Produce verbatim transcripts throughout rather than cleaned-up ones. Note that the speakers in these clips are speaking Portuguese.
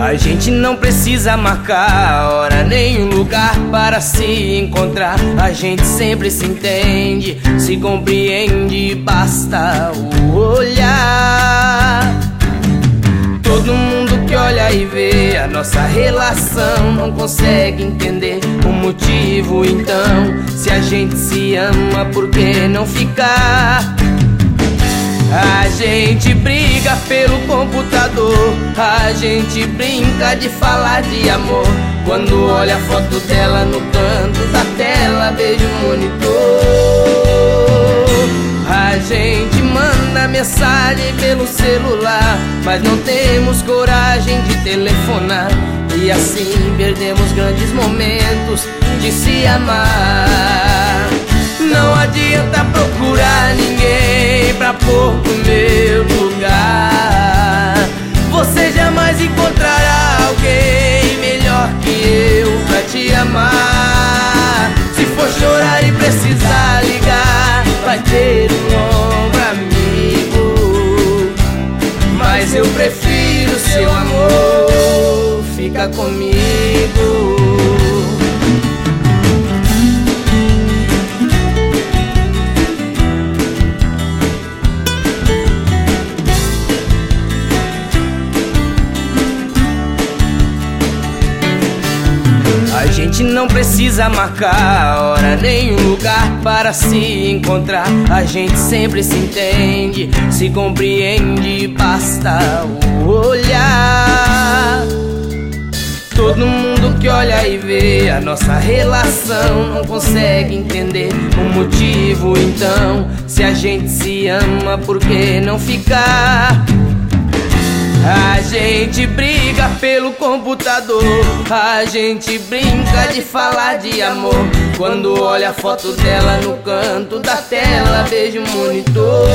A gente não precisa marcar a hora nem um lugar para se encontrar. A gente sempre se entende, se compreende, basta o olhar. Todo mundo que olha e vê a nossa relação não consegue entender o motivo. Então, se a gente se ama, por que não ficar? A gente briga pelo computador, a gente brinca de falar de amor. Quando olha a foto dela no canto da tela, vejo o monitor. A gente manda mensagem pelo celular, mas não temos coragem de telefonar. E assim perdemos grandes momentos de se amar. Não adianta procurar ninguém pra pôr no meu lugar. Você jamais encontrará alguém melhor que eu pra te amar. Se for chorar e precisar ligar, vai ter um ombro amigo. Mas eu prefiro seu amor, fica comigo. A gente não precisa marcar a hora nem um lugar para se encontrar. A gente sempre se entende, se compreende, basta o olhar. Todo mundo que olha e vê a nossa relação não consegue entender o motivo. Então, se a gente se ama, por que não ficar? A gente briga pelo computador, a gente brinca de falar de amor. Quando olha a foto dela no canto da tela, vejo o monitor.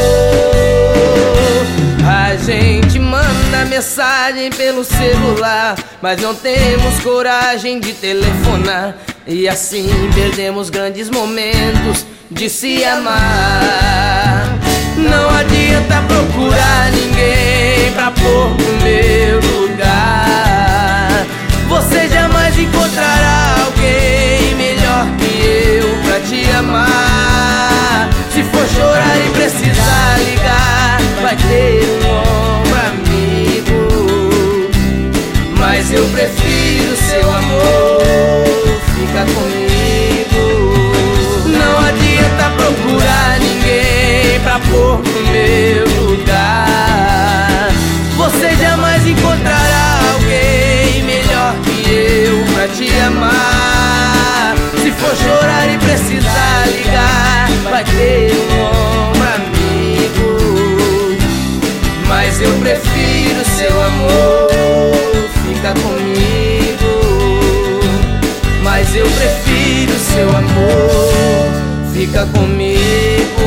A gente manda mensagem pelo celular, mas não temos coragem de telefonar. E assim perdemos grandes momentos de se amar. Não adianta procurar ninguém pra pôr no meu lugar. Você jamais encontrará alguém melhor que eu pra te amar. Se for chorar e precisar ligar, vai ter um ombro amigo. Mas eu prefiro seu amor, fica comigo. Não adianta procurar ninguém pra pôr no meu lugar. Você jamais encontrará alguém melhor que eu pra te amar. Se for chorar e precisar ligar, vai ter um ombro amigo. Mas eu prefiro seu amor, fica comigo. Mas eu prefiro seu amor, fica comigo.